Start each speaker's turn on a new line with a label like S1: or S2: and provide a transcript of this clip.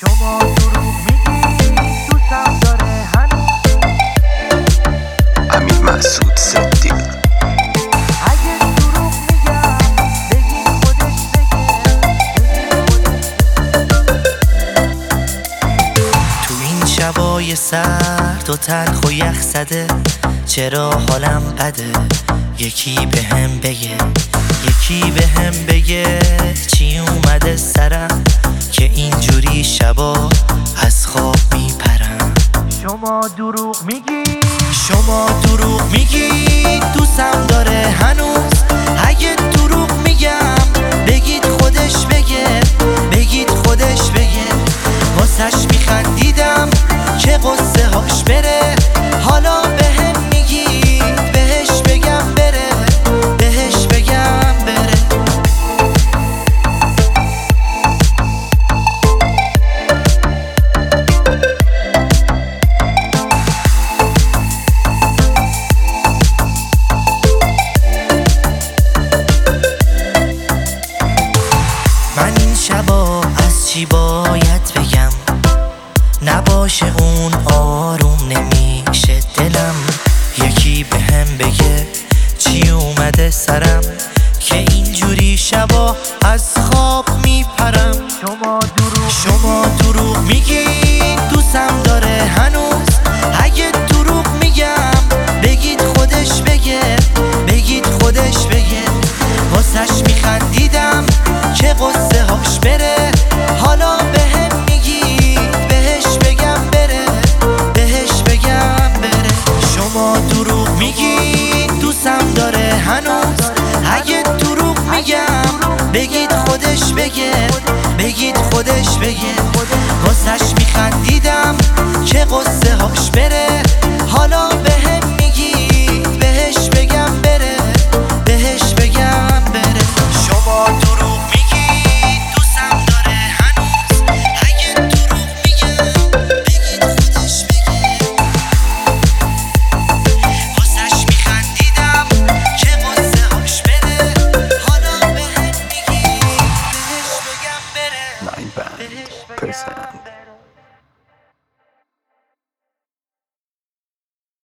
S1: شما دروغ میگی دوستم داره هنوز.
S2: امین مسعود صدیق.
S1: اگه دروغ میگم بگین خودش
S3: تو این شبای سرد و تلخ و یخ زده چرا حالم بده؟ یکی بهم بگه، یکی بهم بگه چی اومده سرم که اینجوری شبا از خواب میپرم.
S1: شما دروغ میگی،
S3: شما دروغ میگی دوستم داره هنوز. اگه دروغ میگم بگید خودش بگه، بگید خودش بگه. واسش میخندیدم که قصه هاش بره، حالا بهم میگید بهش بگم بره، بهش بگم بره. من این شبا از چی باید بگم؟ نباشه اون آروم نمیشه دلم. یکی بهم بگه چی اومده سرم که اینجوری شبا از خواب میپرم. شما دروغ میگی دوستم داره هنوز. اگه دروغ میگم بگید خودش بگه، بگید خودش بگه. واسش میخندیدم که قصه هاش بره، حالا بهم میگید بهش بگم بره، بهش بگم بره. شما دروغ میگی دوستم داره هنوز. اگه دروغ میگم بگید خودش بگه، بگید خودش بگه. واسش میخندیدم که قصه